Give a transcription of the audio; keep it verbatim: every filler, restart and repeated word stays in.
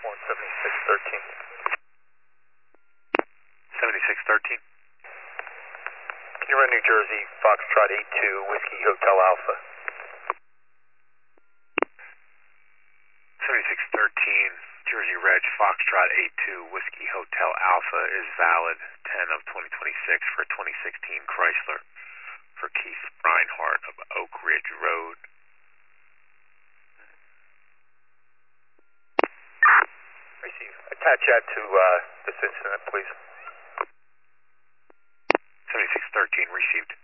one seventy-six thirteen. seventy-six thirteen. Can you run New Jersey Foxtrot eight two Whiskey Hotel Alpha? seventy-six thirteen, Jersey Reg Foxtrot eight two Whiskey Hotel Alpha is valid ten of twenty twenty-six for twenty sixteen Chrysler for Keith Reinhardt of Oak Ridge Road. Receive. Attach that to uh, this incident, please. seventy-six thirteen received.